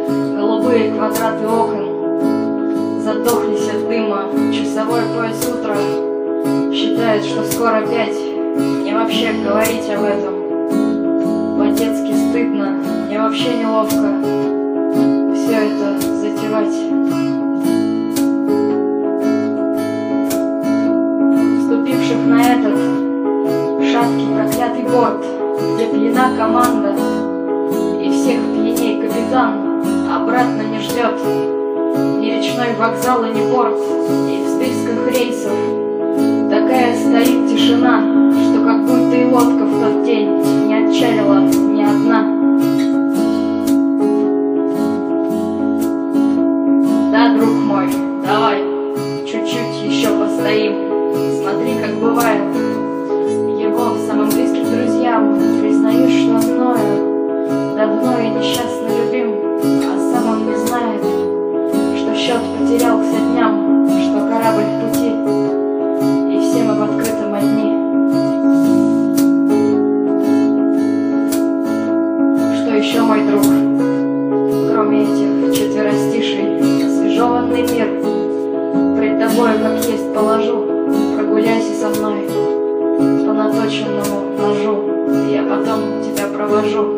голубые квадраты окон задохлись от дыма. Часовой пояс утра считает, что скоро 5. Мне вообще говорить об этом по-детски стыдно, мне вообще неловко все это затевать. Вступивших на этот шаткий проклятый борт, где пьяна команда и всех пьяней капитан, обратно не ждет ни речной вокзал и ни порт, и в списках рейсов такая стоит тишина, что как будто и лодка в тот день не отчалила ни одна. Да, друг мой, давай чуть-чуть еще постоим. Смотри, как бывает, его самым близким друзьям признаюсь, что мною давно и несчастно любим, а сам он не знает, что счет потерялся дням, что корабль в пути, и все мы в открытом одни. Что еще, мой друг, кроме этих четверостишей, освежеванный мир пред тобою как есть положу. Прогуляйся со мной по наточенному ножу, я потом тебя провожу.